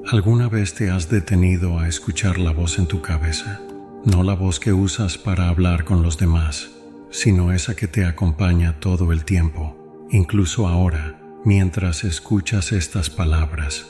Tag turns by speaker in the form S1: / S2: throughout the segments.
S1: ¿Alguna vez te has detenido a escuchar la voz en tu cabeza? No la voz que usas para hablar con los demás, sino esa que te acompaña todo el tiempo, incluso ahora, mientras escuchas estas palabras.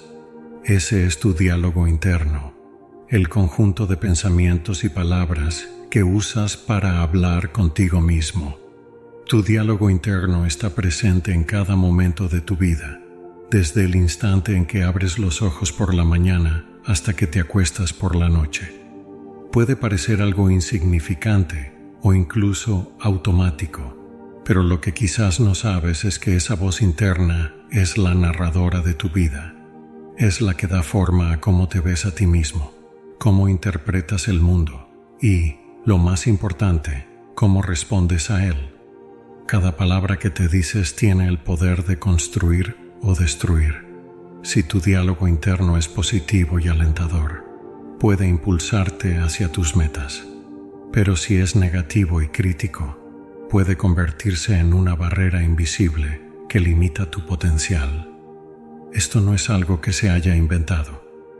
S1: Ese es tu diálogo interno, el conjunto de pensamientos y palabras que usas para hablar contigo mismo. Tu diálogo interno está presente en cada momento de tu vida, desde el instante en que abres los ojos por la mañana hasta que te acuestas por la noche. Puede parecer algo insignificante o incluso automático, pero lo que quizás no sabes es que esa voz interna es la narradora de tu vida. Es la que da forma a cómo te ves a ti mismo, cómo interpretas el mundo y, lo más importante, cómo respondes a él. Cada palabra que te dices tiene el poder de construir o destruir. Si tu diálogo interno es positivo y alentador, puede impulsarte hacia tus metas. Pero si es negativo y crítico, puede convertirse en una barrera invisible que limita tu potencial. Esto no es algo que se haya inventado.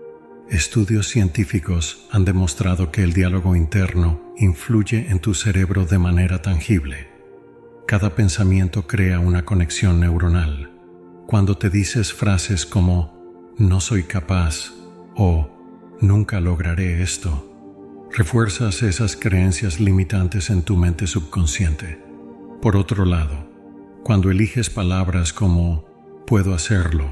S1: Estudios científicos han demostrado que el diálogo interno influye en tu cerebro de manera tangible. Cada pensamiento crea una conexión neuronal. Cuando te dices frases como «no soy capaz» o «nunca lograré esto», refuerzas esas creencias limitantes en tu mente subconsciente. Por otro lado, cuando eliges palabras como «puedo hacerlo»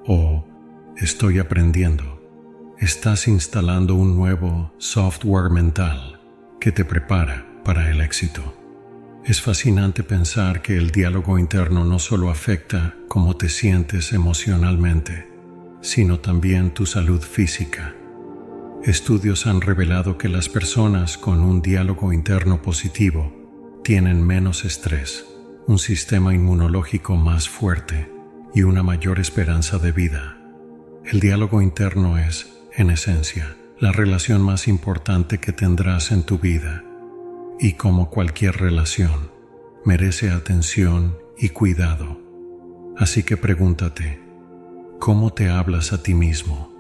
S1: o «estoy aprendiendo», estás instalando un nuevo software mental que te prepara para el éxito. Es fascinante pensar que el diálogo interno no solo afecta cómo te sientes emocionalmente, sino también tu salud física. Estudios han revelado que las personas con un diálogo interno positivo tienen menos estrés, un sistema inmunológico más fuerte y una mayor esperanza de vida. El diálogo interno es, en esencia, la relación más importante que tendrás en tu vida. Y como cualquier relación, merece atención y cuidado. Así que pregúntate, ¿cómo te hablas a ti mismo?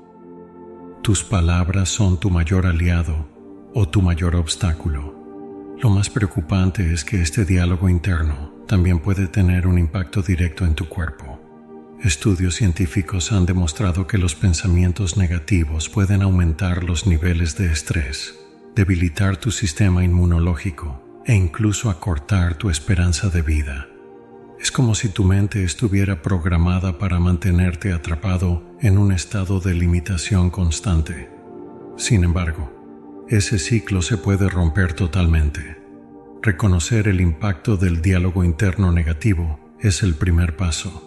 S1: ¿Tus palabras son tu mayor aliado o tu mayor obstáculo? Lo más preocupante es que este diálogo interno también puede tener un impacto directo en tu cuerpo. Estudios científicos han demostrado que los pensamientos negativos pueden aumentar los niveles de estrés, debilitar tu sistema inmunológico e incluso acortar tu esperanza de vida. Es como si tu mente estuviera programada para mantenerte atrapado en un estado de limitación constante. Sin embargo, ese ciclo se puede romper totalmente. Reconocer el impacto del diálogo interno negativo es el primer paso.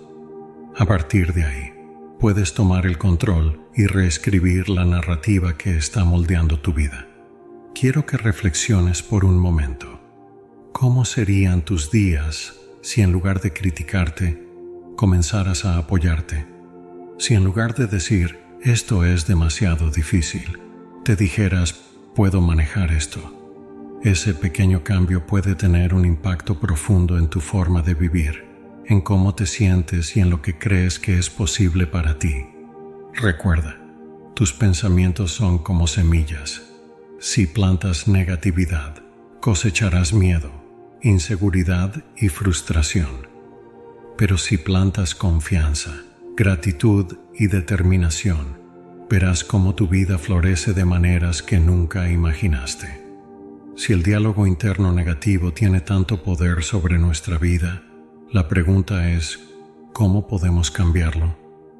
S1: A partir de ahí, puedes tomar el control y reescribir la narrativa que está moldeando tu vida. Quiero que reflexiones por un momento. ¿Cómo serían tus días si en lugar de criticarte, comenzaras a apoyarte? Si en lugar de decir, esto es demasiado difícil, te dijeras, puedo manejar esto. Ese pequeño cambio puede tener un impacto profundo en tu forma de vivir, en cómo te sientes y en lo que crees que es posible para ti. Recuerda, tus pensamientos son como semillas. Si plantas negatividad, cosecharás miedo, inseguridad y frustración. Pero si plantas confianza, gratitud y determinación, verás cómo tu vida florece de maneras que nunca imaginaste. Si el diálogo interno negativo tiene tanto poder sobre nuestra vida, la pregunta es, ¿cómo podemos cambiarlo?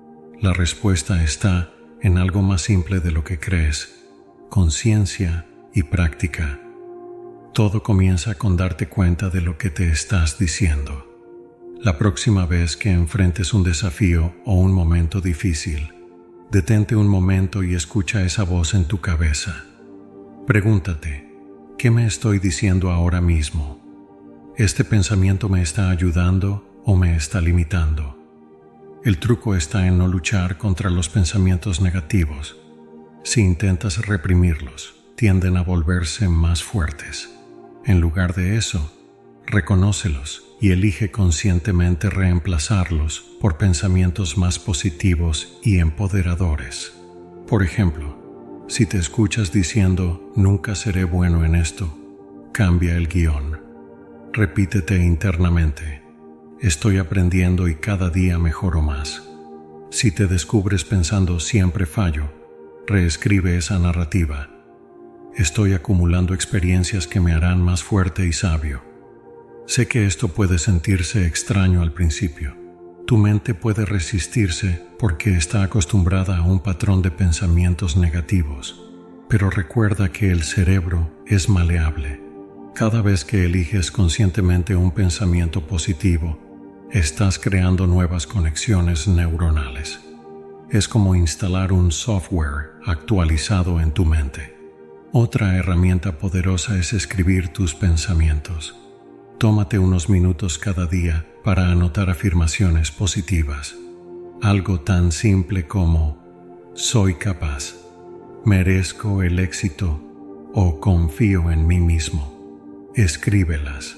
S1: La respuesta está en algo más simple de lo que crees: conciencia y práctica. Todo comienza con darte cuenta de lo que te estás diciendo. La próxima vez que enfrentes un desafío o un momento difícil, detente un momento y escucha esa voz en tu cabeza. Pregúntate, ¿qué me estoy diciendo ahora mismo? ¿Este pensamiento me está ayudando o me está limitando? El truco está en no luchar contra los pensamientos negativos. Si intentas reprimirlos, tienden a volverse más fuertes. En lugar de eso, reconócelos y elige conscientemente reemplazarlos por pensamientos más positivos y empoderadores. Por ejemplo, si te escuchas diciendo «nunca seré bueno en esto», cambia el guión. Repítete internamente «estoy aprendiendo y cada día mejoro más». Si te descubres pensando «siempre fallo», reescribe esa narrativa. «Estoy acumulando experiencias que me harán más fuerte y sabio». Sé que esto puede sentirse extraño al principio. Tu mente puede resistirse porque está acostumbrada a un patrón de pensamientos negativos, pero recuerda que el cerebro es maleable. Cada vez que eliges conscientemente un pensamiento positivo, estás creando nuevas conexiones neuronales. Es como instalar un software actualizado en tu mente. Otra herramienta poderosa es escribir tus pensamientos. Tómate unos minutos cada día para anotar afirmaciones positivas. Algo tan simple como «soy capaz», «merezco el éxito» o «confío en mí mismo». Escríbelas,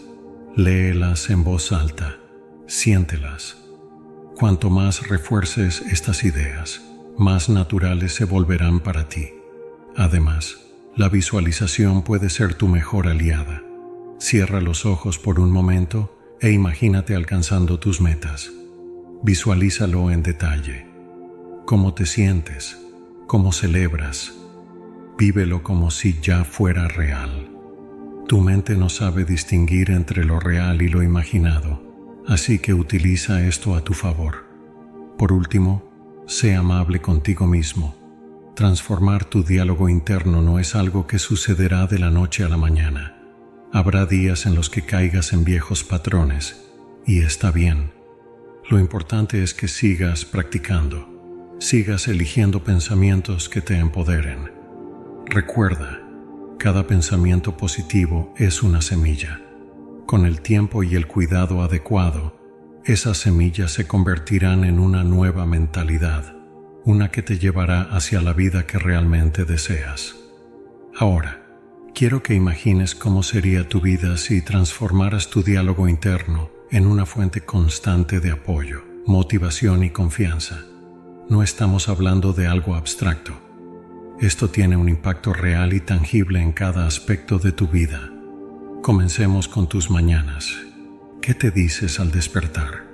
S1: léelas en voz alta, siéntelas. Cuanto más refuerces estas ideas, más naturales se volverán para ti. Además, la visualización puede ser tu mejor aliada. Cierra los ojos por un momento e imagínate alcanzando tus metas. Visualízalo en detalle. ¿Cómo te sientes? ¿Cómo celebras? Vívelo como si ya fuera real. Tu mente no sabe distinguir entre lo real y lo imaginado, así que utiliza esto a tu favor. Por último, sé amable contigo mismo. Transformar tu diálogo interno no es algo que sucederá de la noche a la mañana. Habrá días en los que caigas en viejos patrones, y está bien. Lo importante es que sigas practicando, sigas eligiendo pensamientos que te empoderen. Recuerda, cada pensamiento positivo es una semilla. Con el tiempo y el cuidado adecuado, esas semillas se convertirán en una nueva mentalidad, una que te llevará hacia la vida que realmente deseas. Ahora, quiero que imagines cómo sería tu vida si transformaras tu diálogo interno en una fuente constante de apoyo, motivación y confianza. No estamos hablando de algo abstracto. Esto tiene un impacto real y tangible en cada aspecto de tu vida. Comencemos con tus mañanas. ¿Qué te dices al despertar?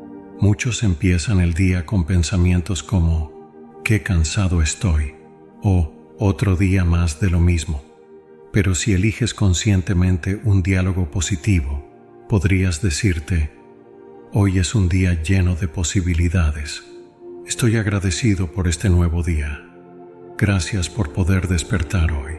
S1: Muchos empiezan el día con pensamientos como «qué cansado estoy» o «otro día más de lo mismo». Pero si eliges conscientemente un diálogo positivo, podrías decirte, «Hoy es un día lleno de posibilidades. Estoy agradecido por este nuevo día. Gracias por poder despertar hoy».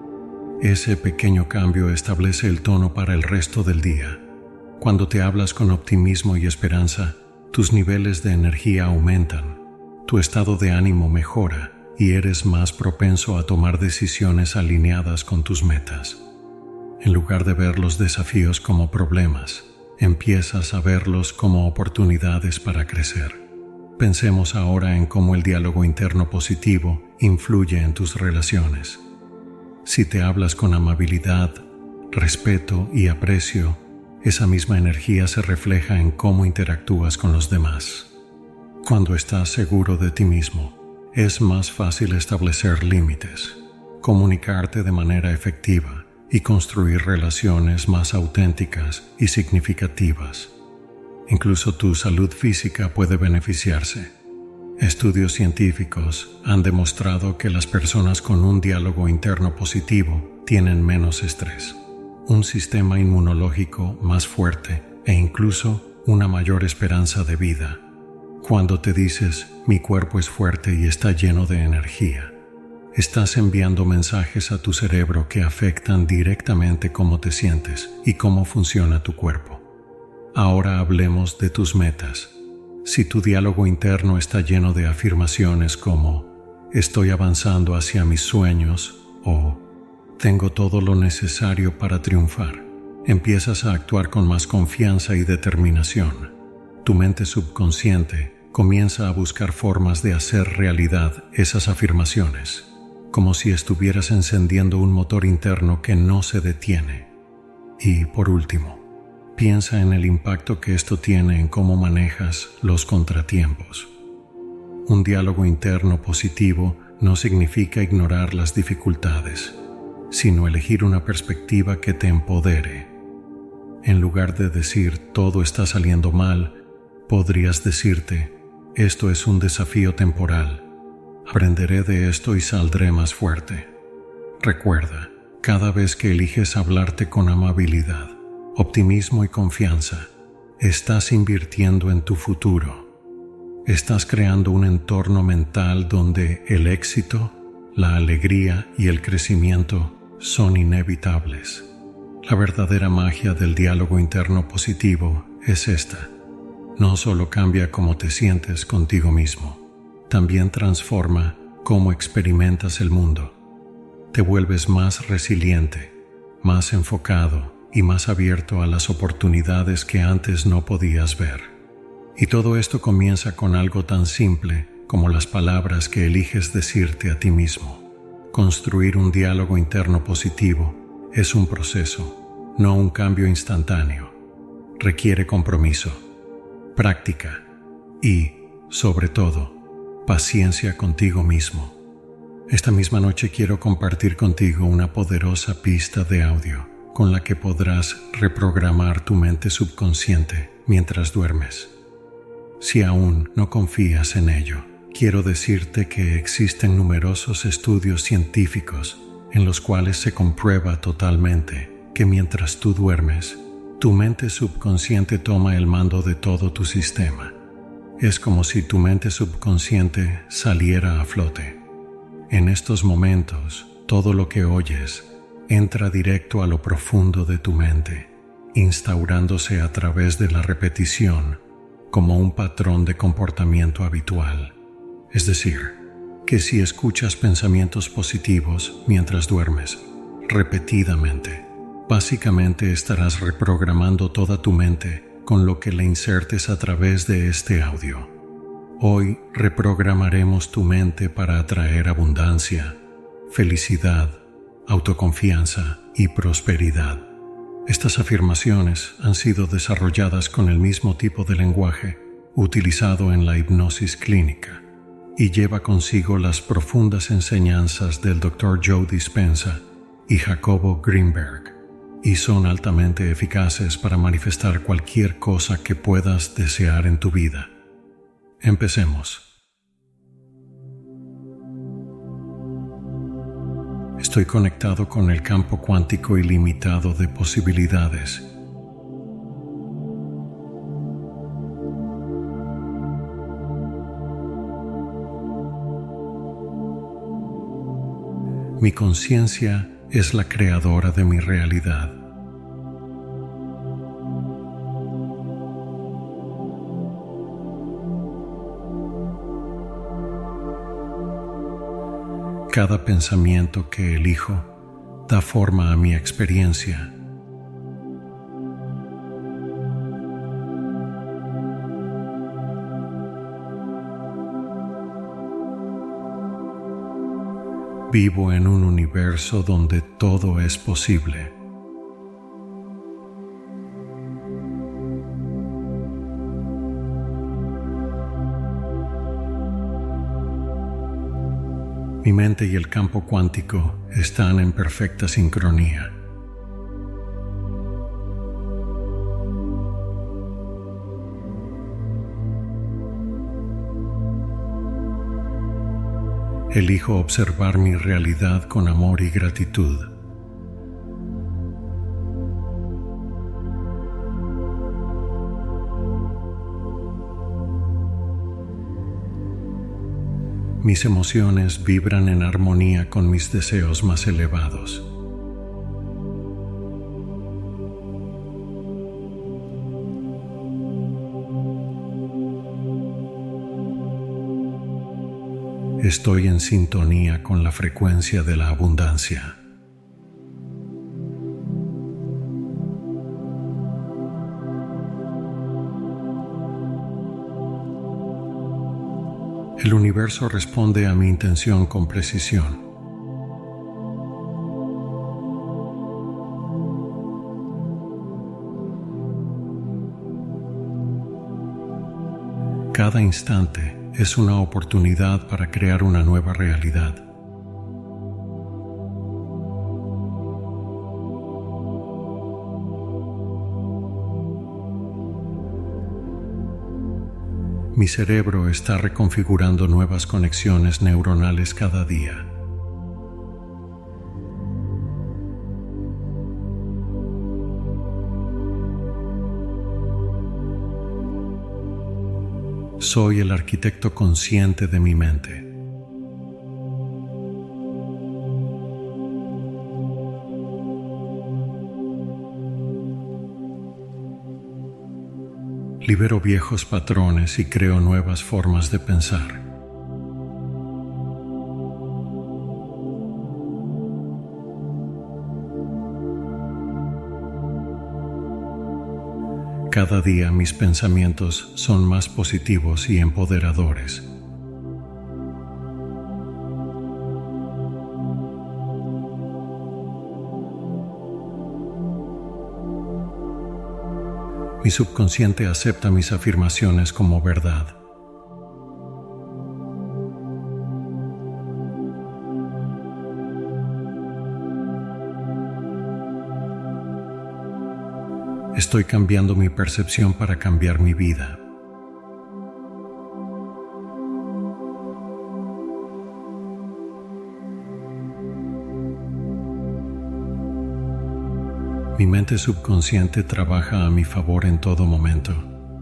S1: Ese pequeño cambio establece el tono para el resto del día. Cuando te hablas con optimismo y esperanza, tus niveles de energía aumentan, tu estado de ánimo mejora, y eres más propenso a tomar decisiones alineadas con tus metas. En lugar de ver los desafíos como problemas, empiezas a verlos como oportunidades para crecer. Pensemos ahora en cómo el diálogo interno positivo influye en tus relaciones. Si te hablas con amabilidad, respeto y aprecio, esa misma energía se refleja en cómo interactúas con los demás. Cuando estás seguro de ti mismo, es más fácil establecer límites, comunicarte de manera efectiva y construir relaciones más auténticas y significativas. Incluso tu salud física puede beneficiarse. Estudios científicos han demostrado que las personas con un diálogo interno positivo tienen menos estrés, un sistema inmunológico más fuerte e incluso una mayor esperanza de vida. Cuando te dices, mi cuerpo es fuerte y está lleno de energía, estás enviando mensajes a tu cerebro que afectan directamente cómo te sientes y cómo funciona tu cuerpo. Ahora hablemos de tus metas. Si tu diálogo interno está lleno de afirmaciones como, estoy avanzando hacia mis sueños o tengo todo lo necesario para triunfar, empiezas a actuar con más confianza y determinación. Tu mente subconsciente comienza a buscar formas de hacer realidad esas afirmaciones, como si estuvieras encendiendo un motor interno que no se detiene. Y por último, piensa en el impacto que esto tiene en cómo manejas los contratiempos. Un diálogo interno positivo no significa ignorar las dificultades, sino elegir una perspectiva que te empodere. En lugar de decir todo está saliendo mal, podrías decirte, esto es un desafío temporal. Aprenderé de esto y saldré más fuerte. Recuerda, cada vez que eliges hablarte con amabilidad, optimismo y confianza, estás invirtiendo en tu futuro. Estás creando un entorno mental donde el éxito, la alegría y el crecimiento son inevitables. La verdadera magia del diálogo interno positivo es esta. No solo cambia cómo te sientes contigo mismo, también transforma cómo experimentas el mundo. Te vuelves más resiliente, más enfocado y más abierto a las oportunidades que antes no podías ver. Y todo esto comienza con algo tan simple como las palabras que eliges decirte a ti mismo. Construir un diálogo interno positivo es un proceso, no un cambio instantáneo. Requiere compromiso, práctica y, sobre todo, paciencia contigo mismo. Esta misma noche quiero compartir contigo una poderosa pista de audio con la que podrás reprogramar tu mente subconsciente mientras duermes. Si aún no confías en ello, quiero decirte que existen numerosos estudios científicos en los cuales se comprueba totalmente que mientras tú duermes, tu mente subconsciente toma el mando de todo tu sistema. Es como si tu mente subconsciente saliera a flote. En estos momentos, todo lo que oyes entra directo a lo profundo de tu mente, instaurándose a través de la repetición como un patrón de comportamiento habitual. Es decir, que si escuchas pensamientos positivos mientras duermes, repetidamente, básicamente estarás reprogramando toda tu mente con lo que le insertes a través de este audio. Hoy reprogramaremos tu mente para atraer abundancia, felicidad, autoconfianza y prosperidad. Estas afirmaciones han sido desarrolladas con el mismo tipo de lenguaje utilizado en la hipnosis clínica y lleva consigo las profundas enseñanzas del Dr. Joe Dispenza y Jacobo Greenberg, y son altamente eficaces para manifestar cualquier cosa que puedas desear en tu vida. Empecemos. Estoy conectado con el campo cuántico ilimitado de posibilidades. Mi conciencia es la creadora de mi realidad. Cada pensamiento que elijo da forma a mi experiencia. Vivo en un universo donde todo es posible. Mi mente y el campo cuántico están en perfecta sincronía. Elijo observar mi realidad con amor y gratitud. Mis emociones vibran en armonía con mis deseos más elevados. Estoy en sintonía con la frecuencia de la abundancia. El universo responde a mi intención con precisión. Cada instante es una oportunidad para crear una nueva realidad. Mi cerebro está reconfigurando nuevas conexiones neuronales cada día. Soy el arquitecto consciente de mi mente. Libero viejos patrones y creo nuevas formas de pensar. Cada día mis pensamientos son más positivos y empoderadores. Mi subconsciente acepta mis afirmaciones como verdad. Estoy cambiando mi percepción para cambiar mi vida. Mi mente subconsciente trabaja a mi favor en todo momento.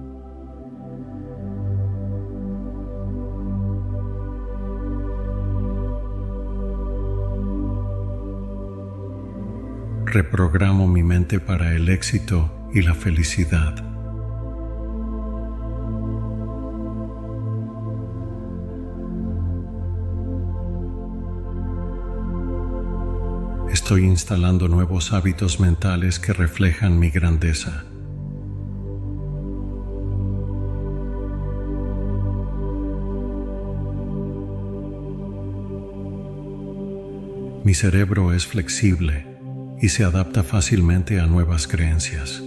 S1: Reprogramo mi mente para el éxito y la felicidad. Estoy instalando nuevos hábitos mentales que reflejan mi grandeza. Mi cerebro es flexible y se adapta fácilmente a nuevas creencias.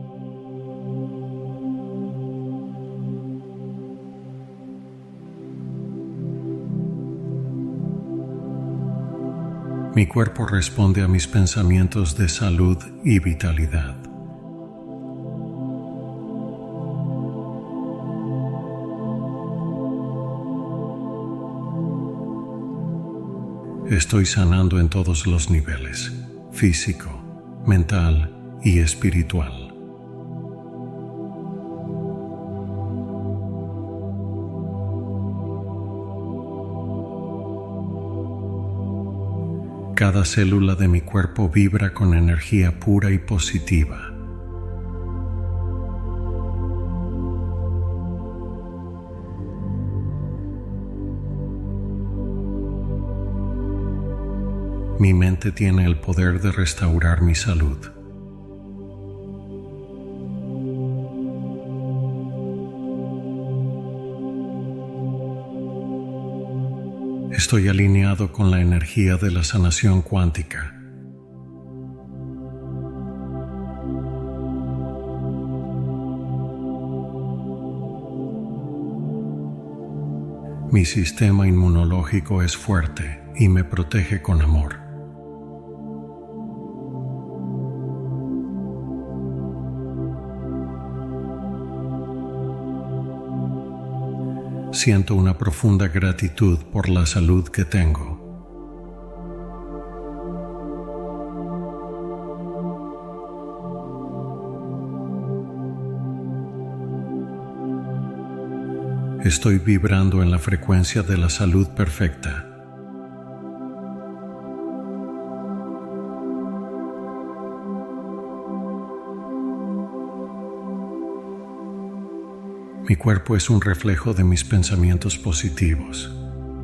S1: Mi cuerpo responde a mis pensamientos de salud y vitalidad. Estoy sanando en todos los niveles, físico, mental y espiritual. Cada célula de mi cuerpo vibra con energía pura y positiva. Mi mente tiene el poder de restaurar mi salud. Estoy alineado con la energía de la sanación cuántica. Mi sistema inmunológico es fuerte y me protege con amor. Siento una profunda gratitud por la salud que tengo. Estoy vibrando en la frecuencia de la salud perfecta. Mi cuerpo es un reflejo de mis pensamientos positivos.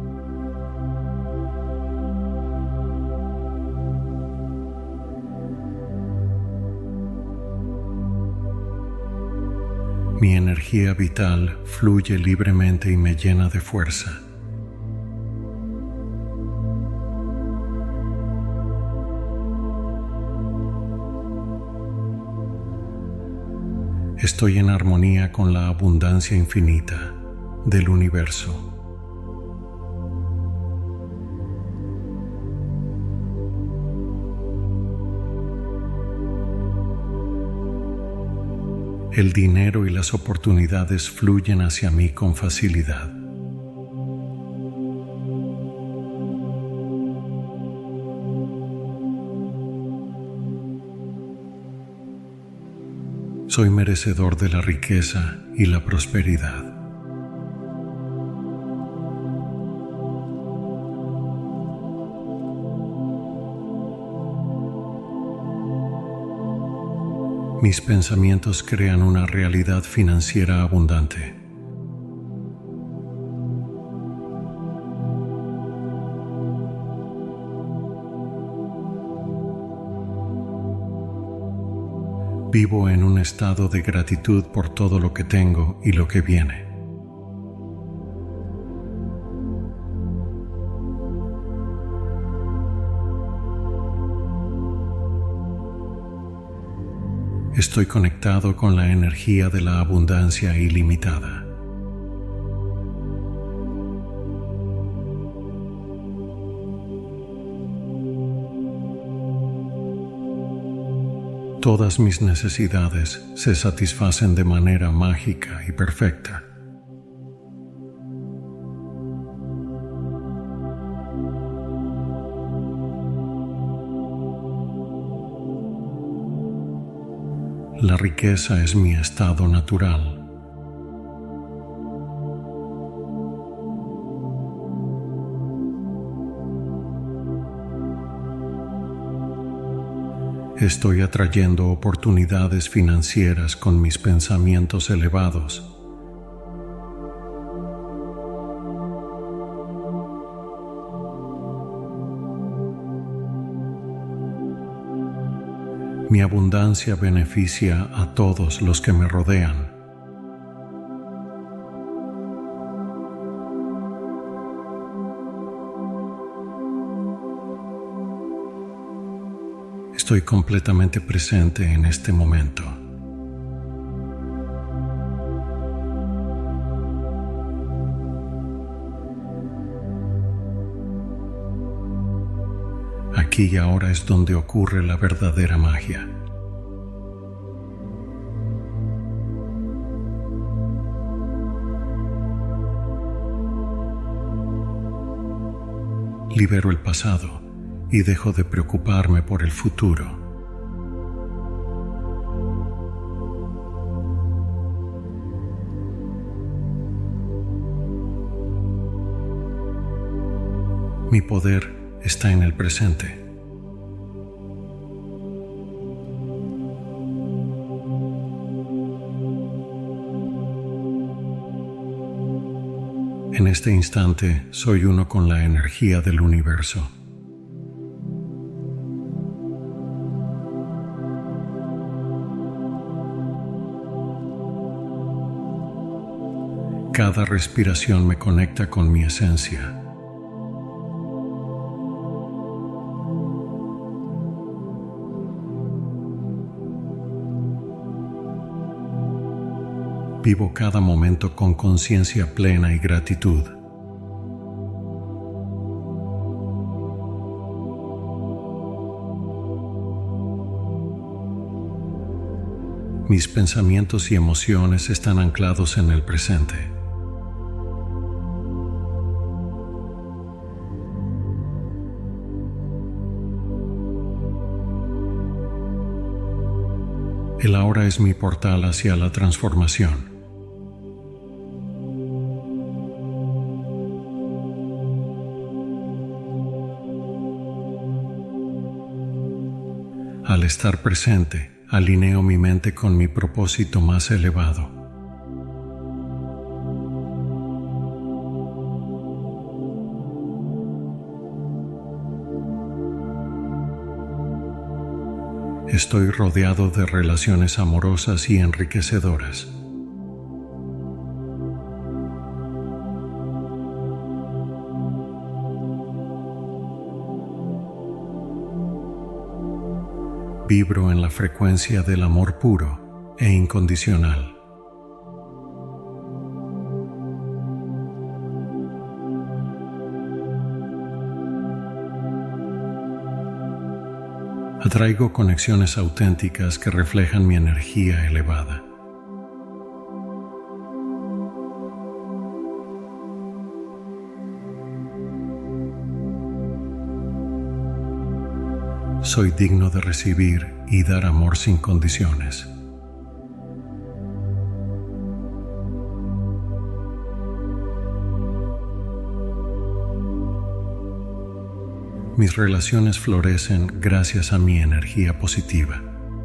S1: Mi energía vital fluye libremente y me llena de fuerza. Estoy en armonía con la abundancia infinita, del universo. El dinero y las oportunidades fluyen hacia mí con facilidad. Soy merecedor de la riqueza y la prosperidad. Mis pensamientos crean una realidad financiera abundante. Vivo en un estado de gratitud por todo lo que tengo y lo que viene. Estoy conectado con la energía de la abundancia ilimitada. Todas mis necesidades se satisfacen de manera mágica y perfecta. La riqueza es mi estado natural. Estoy atrayendo oportunidades financieras con mis pensamientos elevados. Mi abundancia beneficia a todos los que me rodean. Estoy completamente presente en este momento. Aquí y ahora es donde ocurre la verdadera magia. Libero el pasado y dejo de preocuparme por el futuro. Mi poder está en el presente. En este instante soy uno con la energía del universo. Cada respiración me conecta con mi esencia. Vivo cada momento con conciencia plena y gratitud. Mis pensamientos y emociones están anclados en el presente. El ahora es mi portal hacia la transformación. Al estar presente, alineo mi mente con mi propósito más elevado. Estoy rodeado de relaciones amorosas y enriquecedoras. Vibro en la frecuencia del amor puro e incondicional. Atraigo conexiones auténticas que reflejan mi energía elevada. Soy digno de recibir y dar amor sin condiciones. Mis relaciones florecen gracias a mi energía positiva.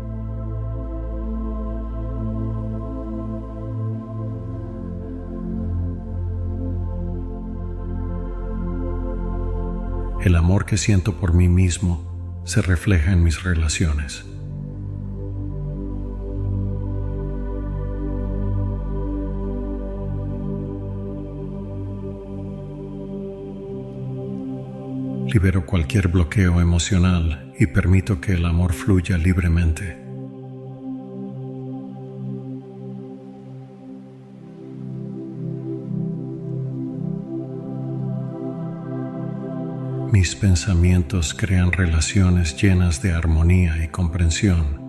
S1: El amor que siento por mí mismo se refleja en mis relaciones. Libero cualquier bloqueo emocional y permito que el amor fluya libremente. Mis pensamientos crean relaciones llenas de armonía y comprensión.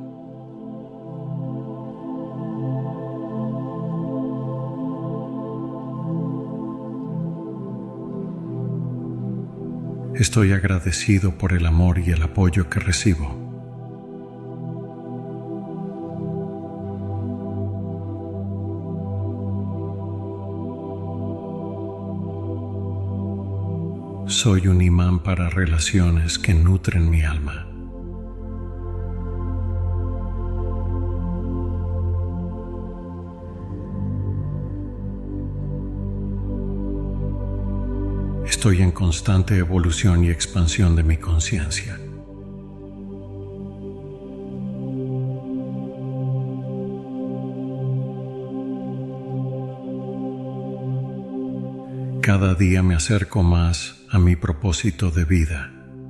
S1: Estoy agradecido por el amor y el apoyo que recibo. Soy un imán para relaciones que nutren mi alma. Estoy en constante evolución y expansión de mi conciencia. Cada día me acerco más a mi propósito de vida.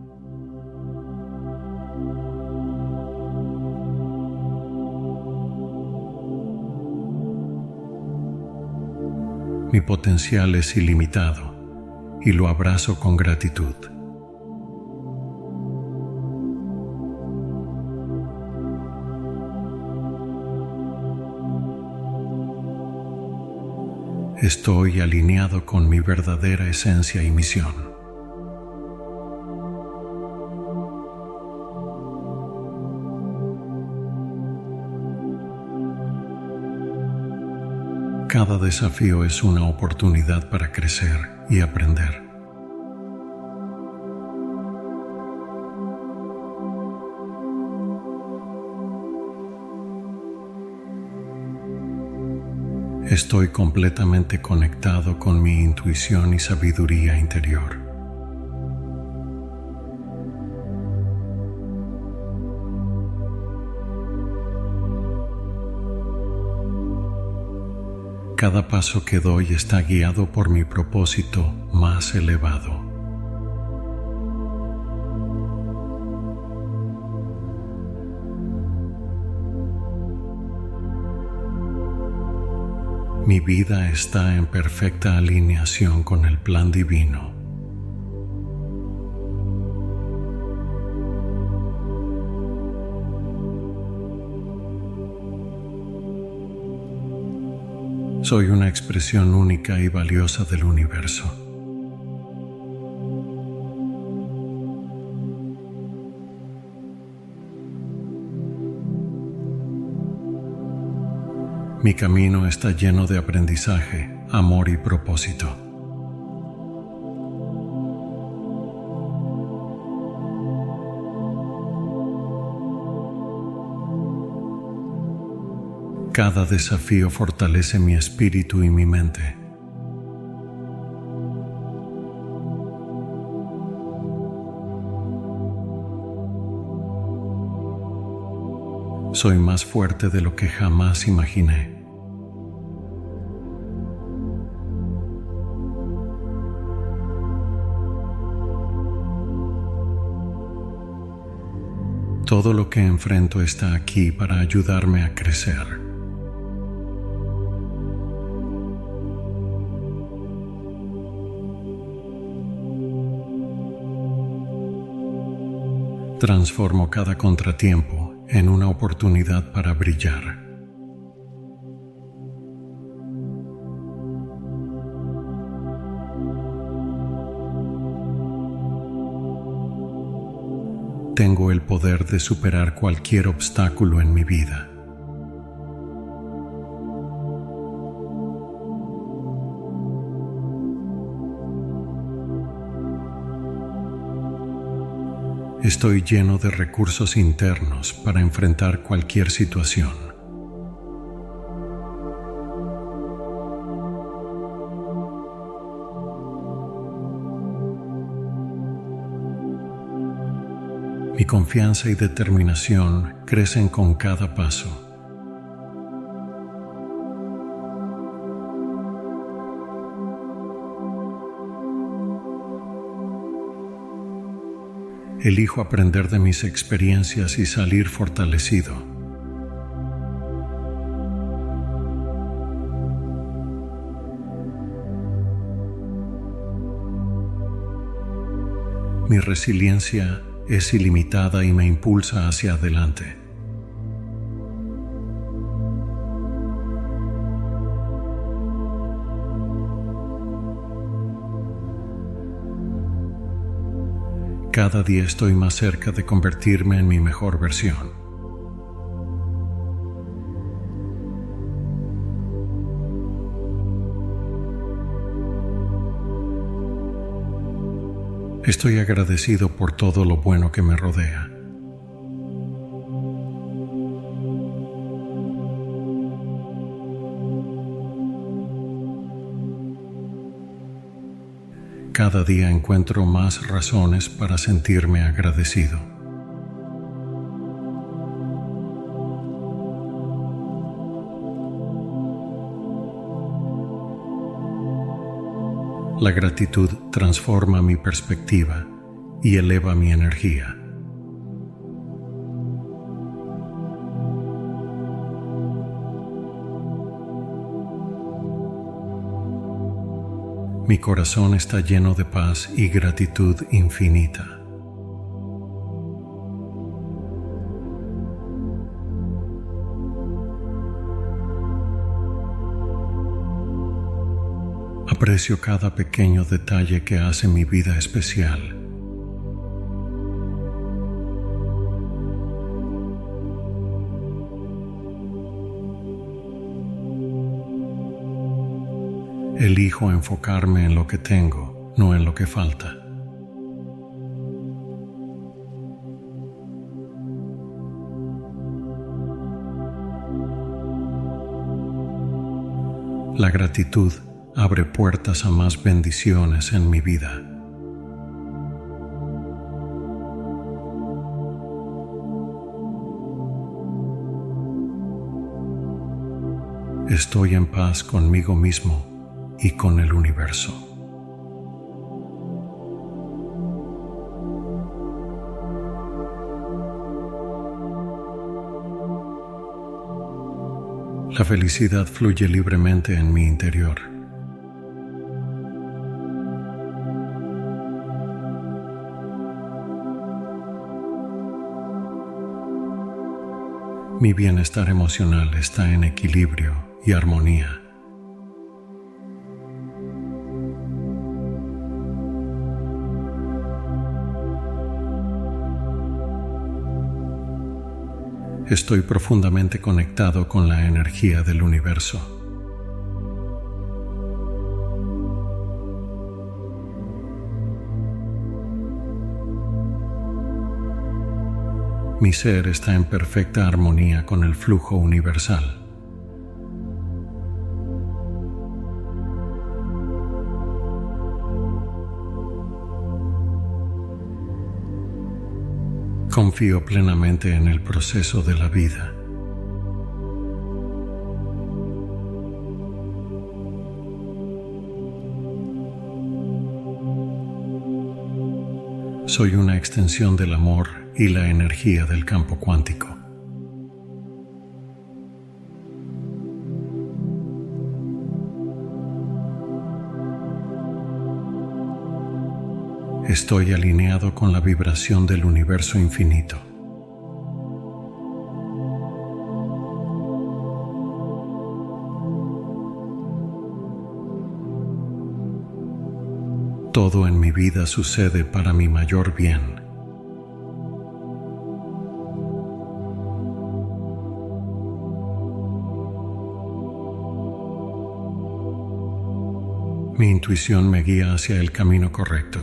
S1: Mi potencial es ilimitado y lo abrazo con gratitud. Estoy alineado con mi verdadera esencia y misión. Cada desafío es una oportunidad para crecer y aprender. Estoy completamente conectado con mi intuición y sabiduría interior. Cada paso que doy está guiado por mi propósito más elevado. Mi vida está en perfecta alineación con el plan divino. Soy una expresión única y valiosa del universo. Mi camino está lleno de aprendizaje, amor y propósito. Cada desafío fortalece mi espíritu y mi mente. Soy más fuerte de lo que jamás imaginé. Todo lo que enfrento está aquí para ayudarme a crecer. Transformo cada contratiempo en una oportunidad para brillar. Tengo el poder de superar cualquier obstáculo en mi vida. Estoy lleno de recursos internos para enfrentar cualquier situación. Mi confianza y determinación crecen con cada paso. Elijo aprender de mis experiencias y salir fortalecido. Mi resiliencia es ilimitada y me impulsa hacia adelante. Cada día estoy más cerca de convertirme en mi mejor versión. Estoy agradecido por todo lo bueno que me rodea. Cada día encuentro más razones para sentirme agradecido. La gratitud transforma mi perspectiva y eleva mi energía. Mi corazón está lleno de paz y gratitud infinita. Aprecio cada pequeño detalle que hace mi vida especial. Elijo enfocarme en lo que tengo, no en lo que falta. La gratitud abre puertas a más bendiciones en mi vida. Estoy en paz conmigo mismo y con el universo. La felicidad fluye libremente en mi interior. Mi bienestar emocional está en equilibrio y armonía. Estoy profundamente conectado con la energía del universo. Mi ser está en perfecta armonía con el flujo universal. Confío plenamente en el proceso de la vida. Soy una extensión del amor y la energía del campo cuántico. Estoy alineado con la vibración del universo infinito. Todo en mi vida sucede para mi mayor bien. Mi intuición me guía hacia el camino correcto.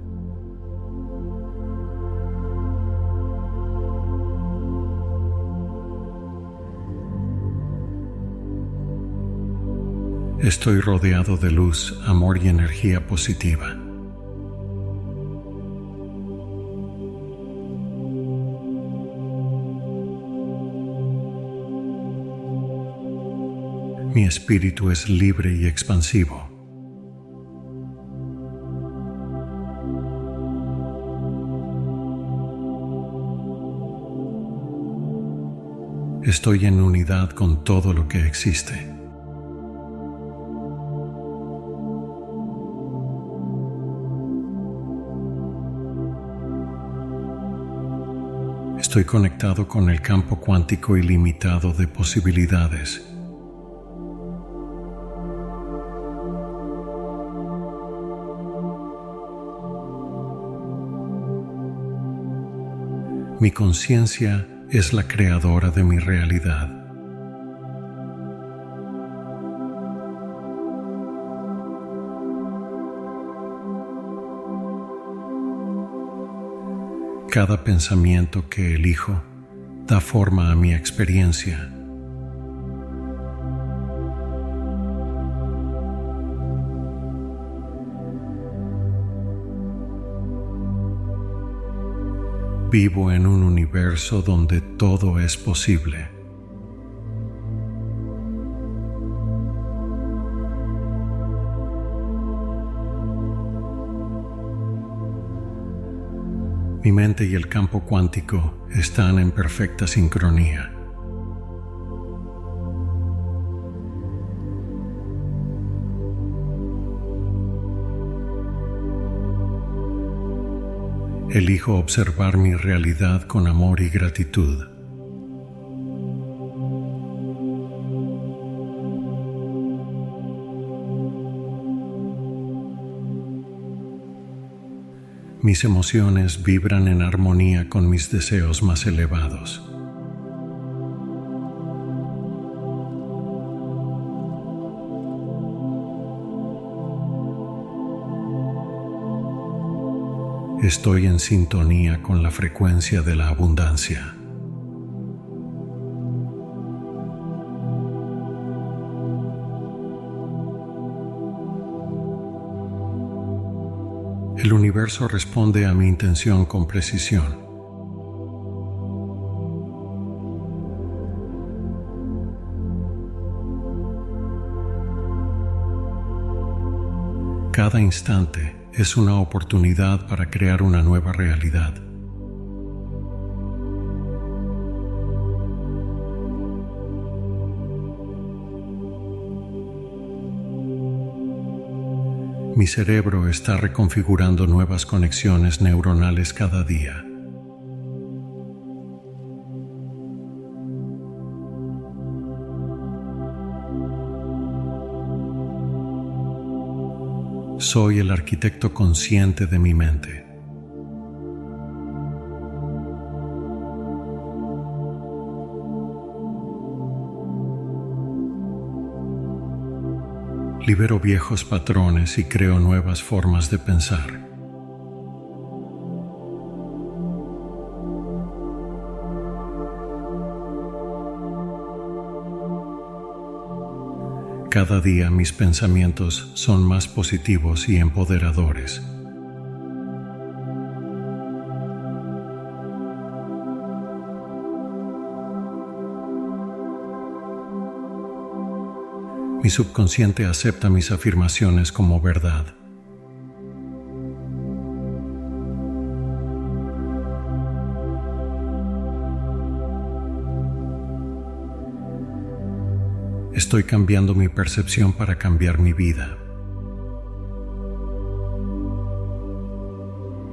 S1: Estoy rodeado de luz, amor y energía positiva. Mi espíritu es libre y expansivo. Estoy en unidad con todo lo que existe. Estoy conectado con el campo cuántico ilimitado de posibilidades. Mi conciencia es la creadora de mi realidad. Cada pensamiento que elijo da forma a mi experiencia. Vivo en un universo donde todo es posible. Mi mente y el campo cuántico están en perfecta sincronía. Elijo observar mi realidad con amor y gratitud. Mis emociones vibran en armonía con mis deseos más elevados. Estoy en sintonía con la frecuencia de la abundancia. El universo responde a mi intención con precisión. Cada instante es una oportunidad para crear una nueva realidad. Mi cerebro está reconfigurando nuevas conexiones neuronales cada día. Soy el arquitecto consciente de mi mente. Libero viejos patrones y creo nuevas formas de pensar. Cada día mis pensamientos son más positivos y empoderadores. Mi subconsciente acepta mis afirmaciones como verdad. Estoy cambiando mi percepción para cambiar mi vida.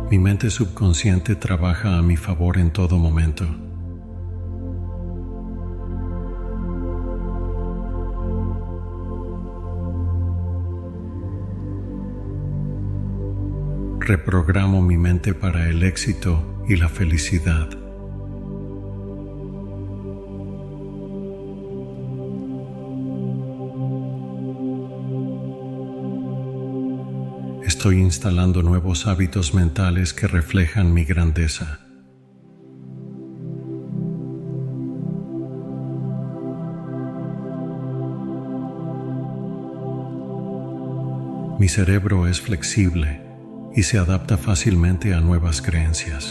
S1: Mi mente subconsciente trabaja a mi favor en todo momento. Reprogramo mi mente para el éxito y la felicidad. Estoy instalando nuevos hábitos mentales que reflejan mi grandeza. Mi cerebro es flexible y se adapta fácilmente a nuevas creencias.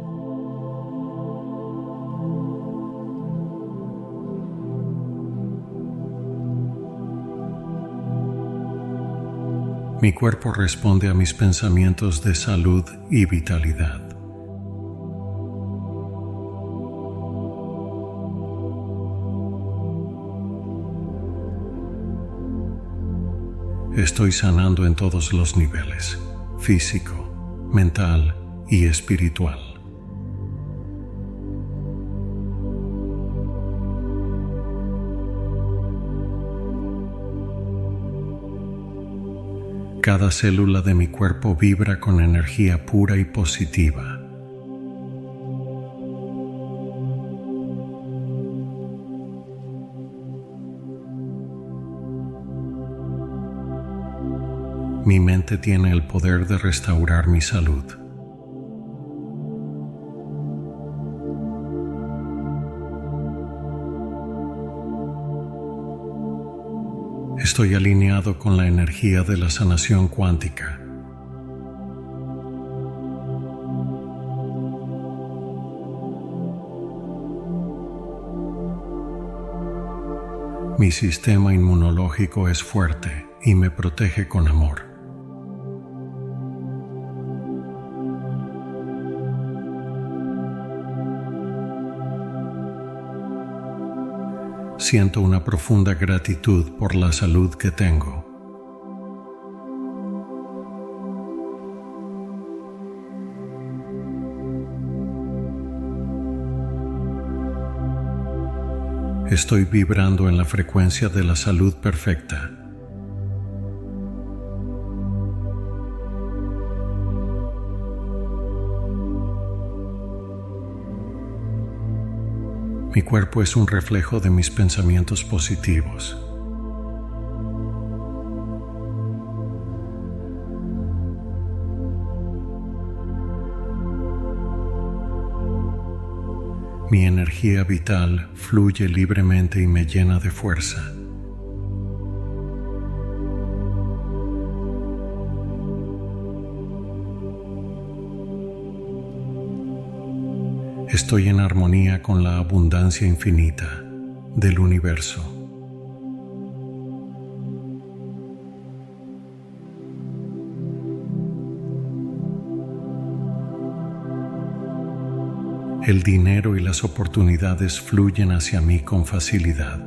S1: Mi cuerpo responde a mis pensamientos de salud y vitalidad. Estoy sanando en todos los niveles: físico, mental y espiritual. Cada célula de mi cuerpo vibra con energía pura y positiva. Mi mente tiene el poder de restaurar mi salud. Estoy alineado con la energía de la sanación cuántica. Mi sistema inmunológico es fuerte y me protege con amor. Siento una profunda gratitud por la salud que tengo. Estoy vibrando en la frecuencia de la salud perfecta. Mi cuerpo es un reflejo de mis pensamientos positivos. Mi energía vital fluye libremente y me llena de fuerza. Estoy en armonía con la abundancia infinita del universo. El dinero y las oportunidades fluyen hacia mí con facilidad.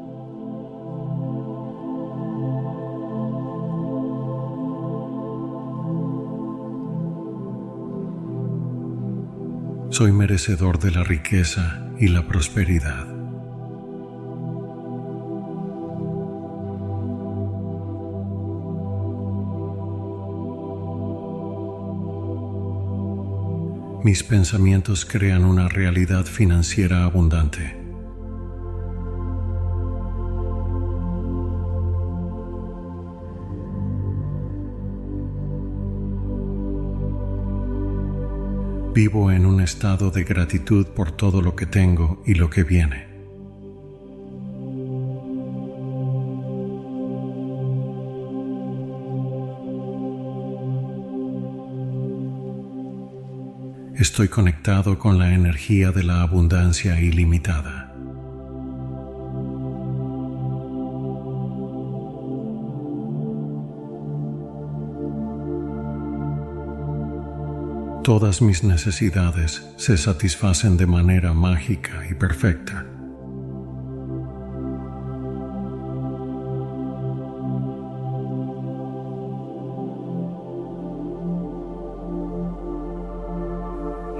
S1: Soy merecedor de la riqueza y la prosperidad. Mis pensamientos crean una realidad financiera abundante. Vivo en un estado de gratitud por todo lo que tengo y lo que viene. Estoy conectado con la energía de la abundancia ilimitada. Todas mis necesidades se satisfacen de manera mágica y perfecta.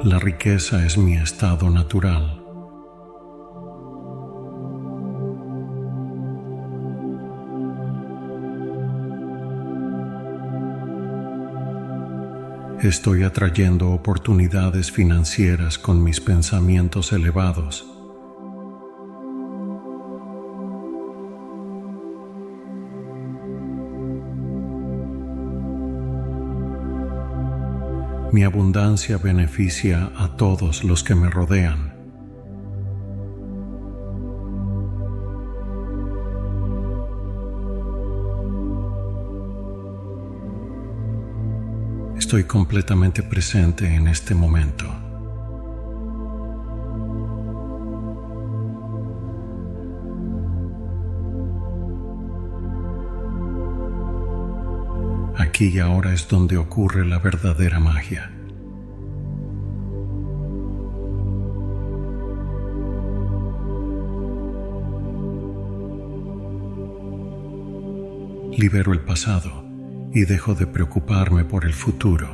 S1: La riqueza es mi estado natural. Estoy atrayendo oportunidades financieras con mis pensamientos elevados. Mi abundancia beneficia a todos los que me rodean. Estoy completamente presente en este momento. Aquí y ahora es donde ocurre la verdadera magia. Libero el pasado y dejo de preocuparme por el futuro.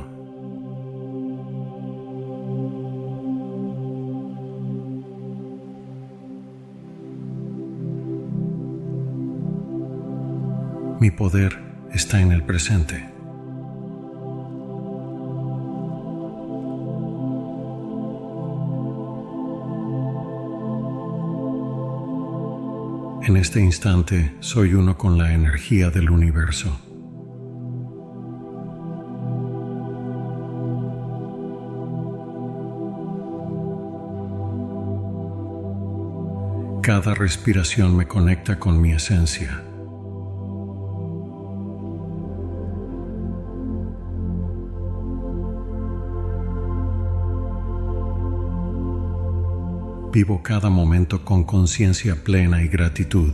S1: Mi poder está en el presente. En este instante soy uno con la energía del universo. Cada respiración me conecta con mi esencia. Vivo cada momento con conciencia plena y gratitud.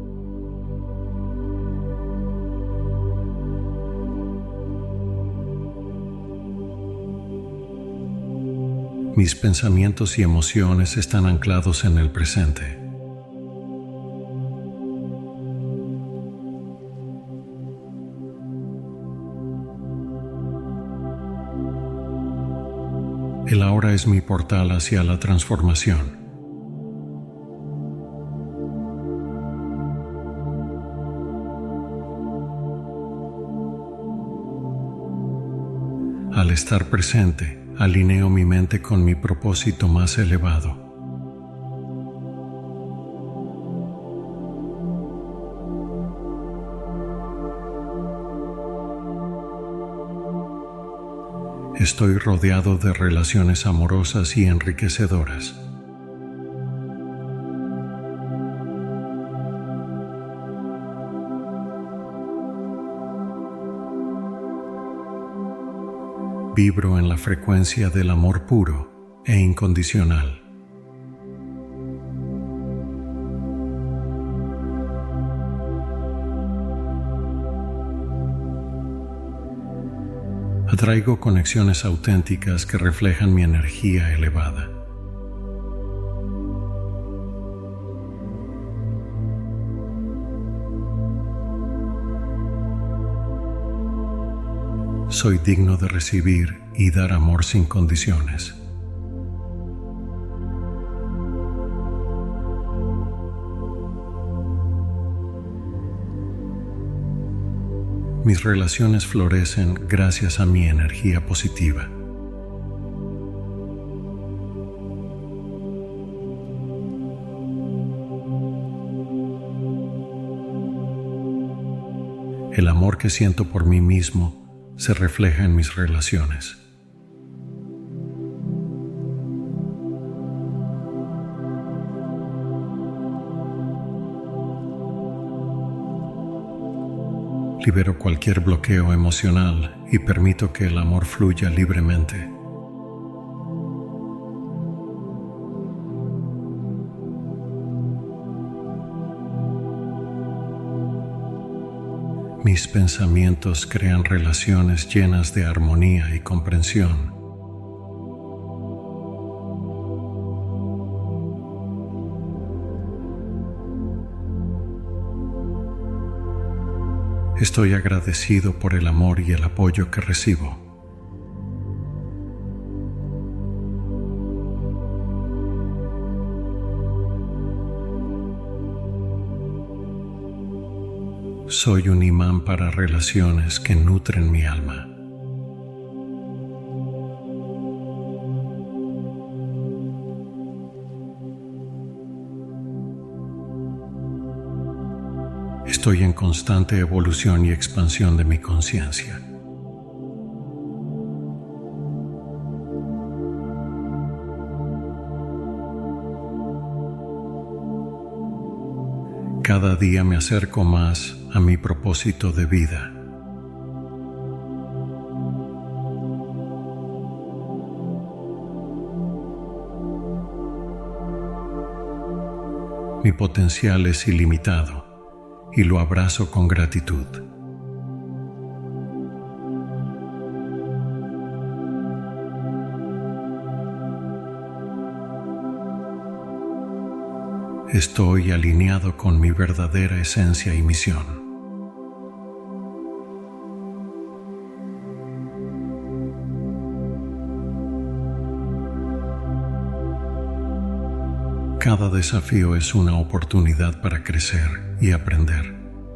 S1: Mis pensamientos y emociones están anclados en el presente. El ahora es mi portal hacia la transformación. Al estar presente, alineo mi mente con mi propósito más elevado. Estoy rodeado de relaciones amorosas y enriquecedoras. Vibro en la frecuencia del amor puro e incondicional. Atraigo conexiones auténticas que reflejan mi energía elevada. Soy digno de recibir y dar amor sin condiciones. Mis relaciones florecen gracias a mi energía positiva. El amor que siento por mí mismo se refleja en mis relaciones. Libero cualquier bloqueo emocional y permito que el amor fluya libremente. Mis pensamientos crean relaciones llenas de armonía y comprensión. Estoy agradecido por el amor y el apoyo que recibo. Soy un imán para relaciones que nutren mi alma. Estoy en constante evolución y expansión de mi conciencia. Cada día me acerco más a mi propósito de vida. Mi potencial es ilimitado y lo abrazo con gratitud. Estoy alineado con mi verdadera esencia y misión. Cada desafío es una oportunidad para crecer y aprender.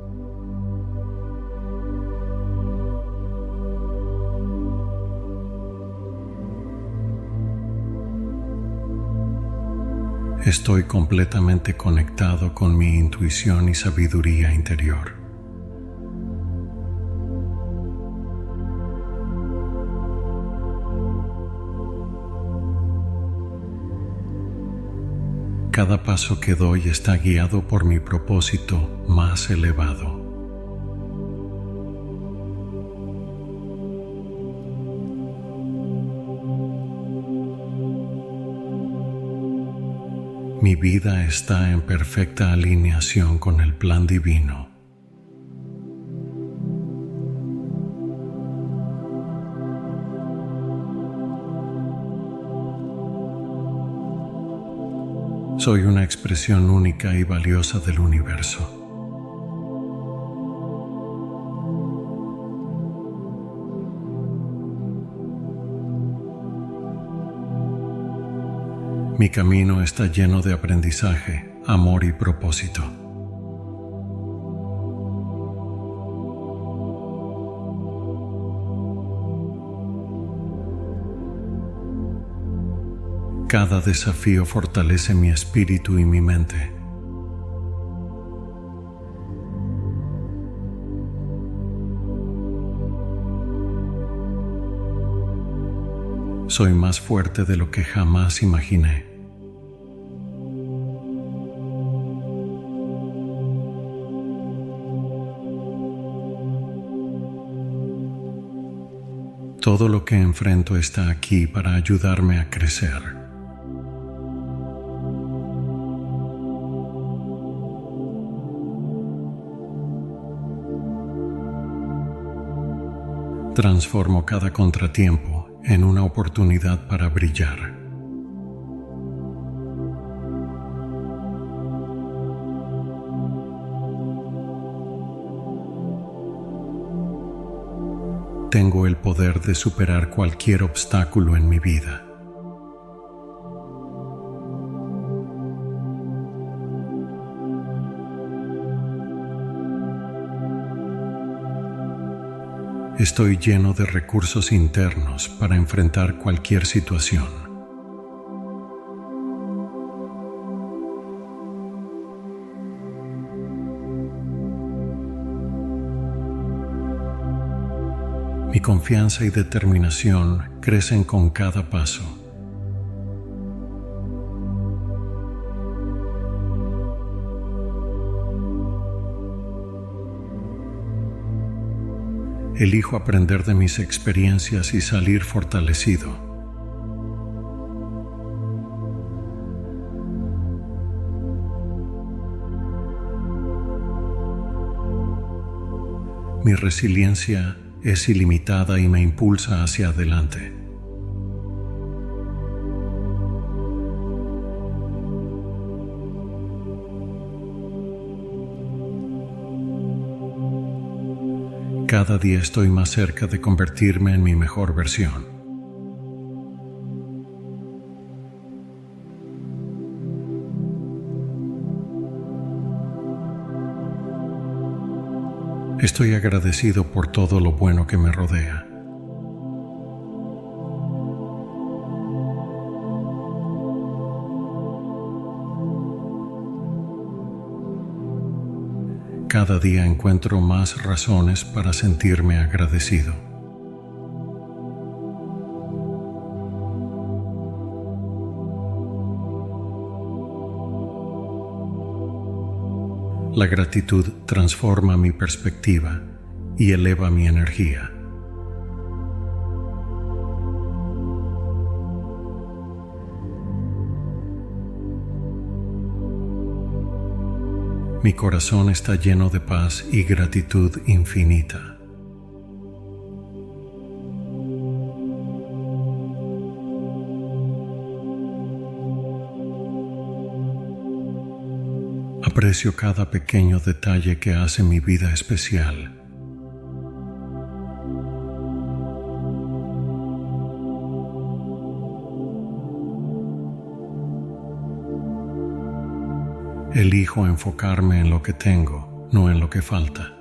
S1: Estoy completamente conectado con mi intuición y sabiduría interior. Cada paso que doy está guiado por mi propósito más elevado. Mi vida está en perfecta alineación con el plan divino. Soy una expresión única y valiosa del universo. Mi camino está lleno de aprendizaje, amor y propósito. Cada desafío fortalece mi espíritu y mi mente. Soy más fuerte de lo que jamás imaginé. Todo lo que enfrento está aquí para ayudarme a crecer. Transformo cada contratiempo en una oportunidad para brillar. Tengo el poder de superar cualquier obstáculo en mi vida. Estoy lleno de recursos internos para enfrentar cualquier situación. Mi confianza y determinación crecen con cada paso. Elijo aprender de mis experiencias y salir fortalecido. Mi resiliencia es ilimitada y me impulsa hacia adelante. Cada día estoy más cerca de convertirme en mi mejor versión. Estoy agradecido por todo lo bueno que me rodea. Cada día encuentro más razones para sentirme agradecido. La gratitud transforma mi perspectiva y eleva mi energía. Mi corazón está lleno de paz y gratitud infinita. Aprecio cada pequeño detalle que hace mi vida especial. Elijo enfocarme en lo que tengo, no en lo que falta.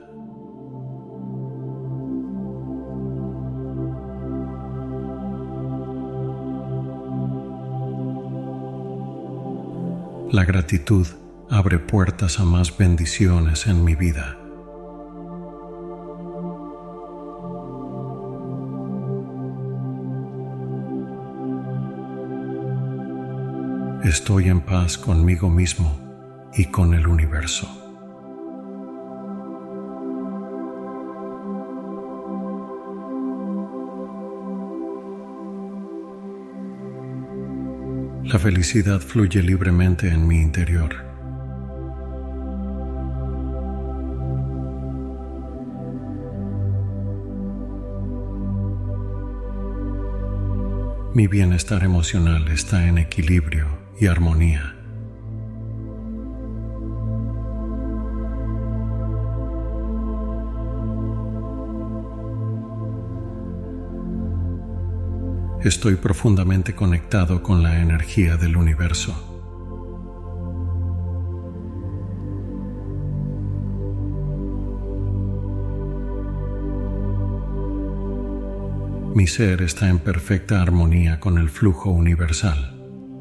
S1: La gratitud abre puertas a más bendiciones en mi vida. Estoy en paz conmigo mismo y con el universo. La felicidad fluye libremente en mi interior. Mi bienestar emocional está en equilibrio y armonía. Estoy profundamente conectado con la energía del universo. Mi ser está en perfecta armonía con el flujo universal.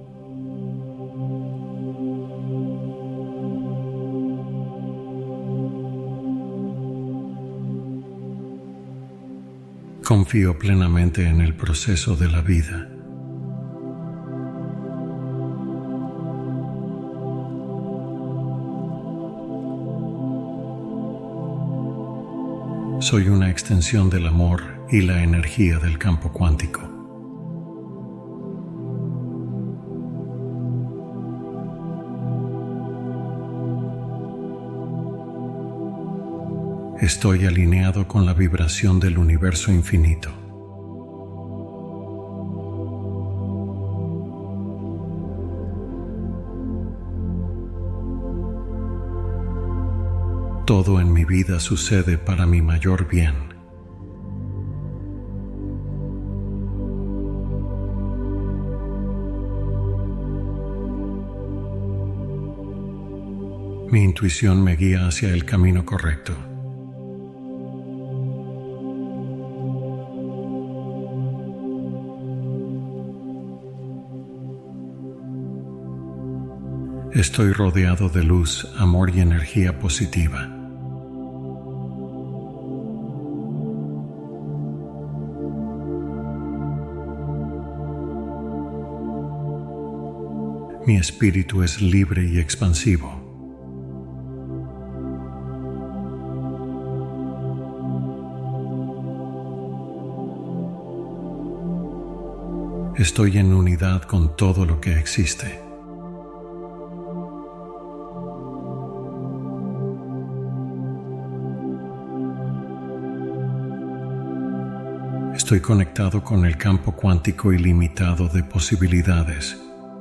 S1: Confío plenamente en el proceso de la vida. Soy una extensión del amor y la energía del campo cuántico. Estoy alineado con la vibración del universo infinito. Todo en mi vida sucede para mi mayor bien. Mi intuición me guía hacia el camino correcto. Estoy rodeado de luz, amor y energía positiva. Mi espíritu es libre y expansivo. Estoy en unidad con todo lo que existe. Estoy conectado con el campo cuántico ilimitado de posibilidades.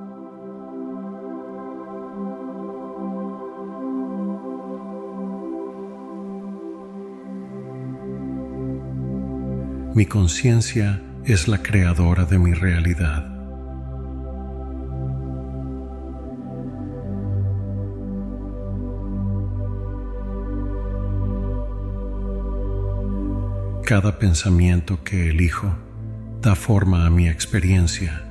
S1: Mi conciencia es la creadora de mi realidad. Cada pensamiento que elijo da forma a mi experiencia